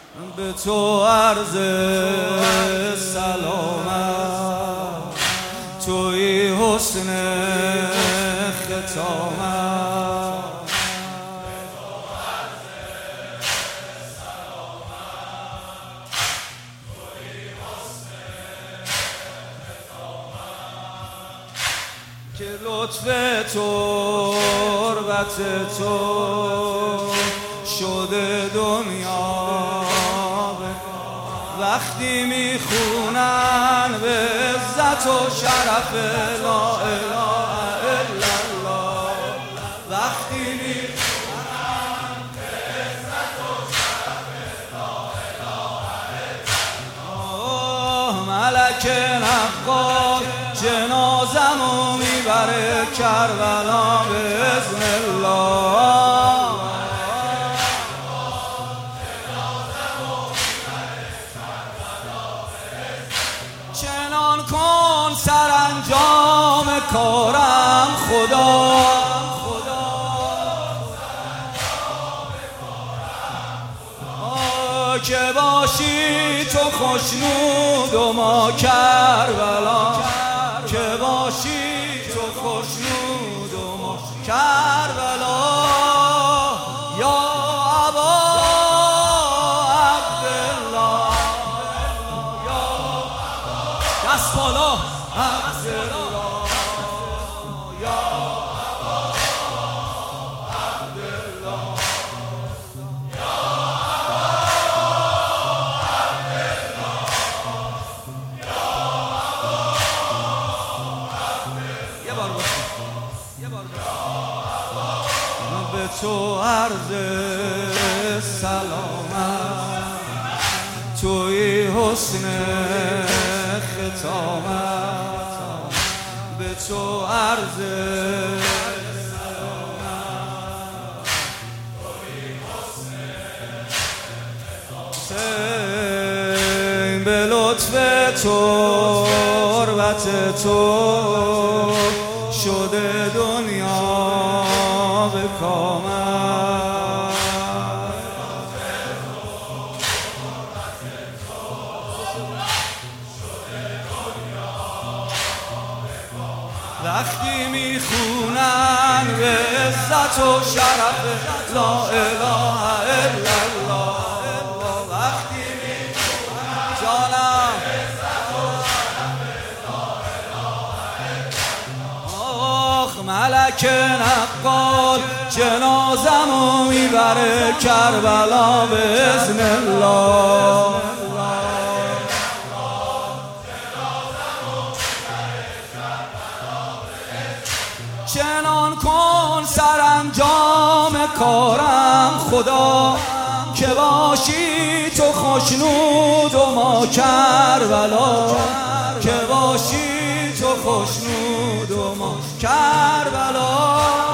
به تو عرض سلامت، توی حسن ختامت. که لطف تو تربت تو شده دنیا، وقتی میخونن به عزت و شرف لا اله الا الله، وقتی میخونن به عزت و شرف لا اله الا الله. ملک نقال جنازمو میبره کربلا باذن الله. چنان کن سرانجام کارم خدا، که باشی تو خوشنود و ما کربلا، که باشی تو خوشنود و ما کربلا. یا ابا عبدالله، دست بالا عبدالله، یا ابا عبدالله، یا ابا عبدالله، یا ابا عبدالله. یه بار به تو عرض سلامت، توی حسن ختامت. به تو عرض سلامت، توی حسن ختامت. به لطف تو تربت تو شده دنیا به کامت. وقتی میخونن به عزت و شرف لا اله الا الله، وقتی میخونن جانم به عزت و شرف لا اله الا الله. آخ ملک نقال جنازمو میبره کربلا باذن الله. چنان کن سرانجام کارم خدا، که باشی تو خوشنود و ما کربلا، که باشی تو خوشنود و ما کربلا.